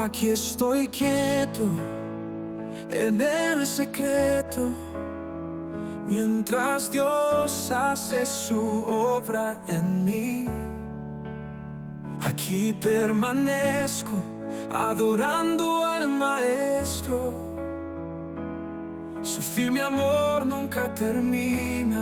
Aquí estoy quieto en el secreto, mientras Dios hace su obra en mí. Aquí permanezco adorando al Maestro. Su firme amor nunca termina.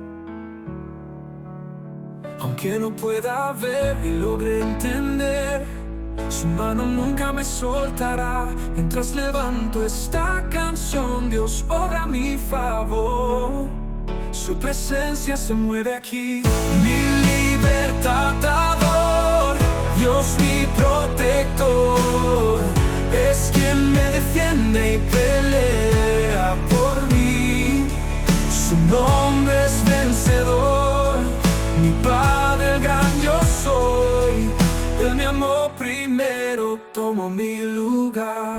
Aunque no pueda ver y logre entender, su mano nunca me soltará. Mientras levanto esta canción, Dios obra a mi favor. Su presencia se mueve aquí. Mi libertador, Dios mi protector, es quien me defiende y pelea por mí. Su nombre es vencedor, mi Padre el gran yo soy. Él me amó primero, tomó mi lugar.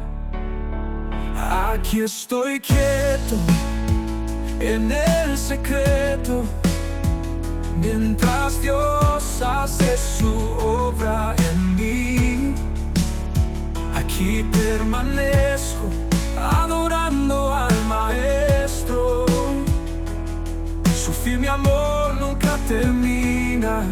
Aquí estoy quieto en el secreto, mientras Dios hace su obra en mí. Aquí permanezco adorando al Maestro. Su firme amor nunca termina.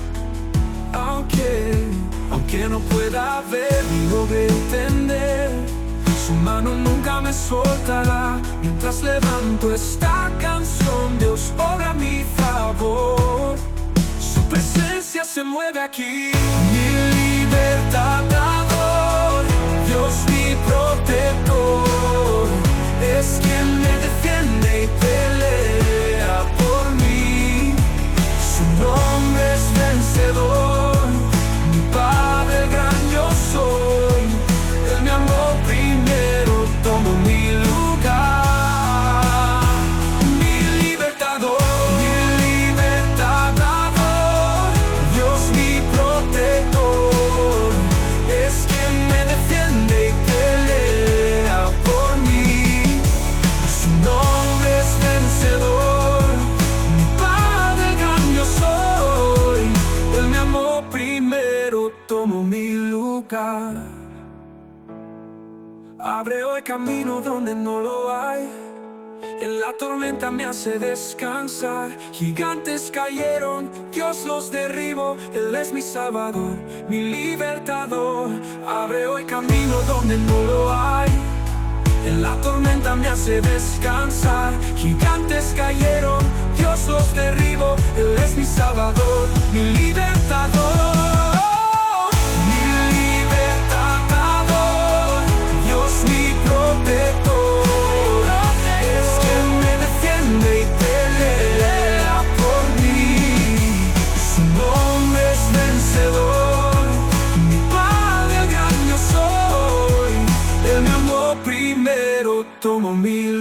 Aunque no pueda ver ni logre entender, su mano nunca me soltará. Mientras levanto esta canción, Dios obra a mi favor. Su presencia se mueve aquí. Mi libertador, Dios mi protector, es quien me defiende y pelea por mí. Su nombre es vencedor, mi Padre el gran yo soy. Él me amó primero, tomó mi lugar. Mi libertador, Dios mi protector, es quien me defiende y pelea por mí. Su nombre es vencedor, mi Padre el gran yo soy. Él me amó primero, tomó mi lugar. Abre hoy camino donde no lo hay. En la tormenta me hace descansar. Gigantes cayeron, Dios los derribó. Él es mi salvador, mi libertador. Abre hoy camino donde no lo hay. En la tormenta me hace descansar. Gigantes cayeron, Dios los derribó. Él es mi salvador, mi libertador. Tomo mi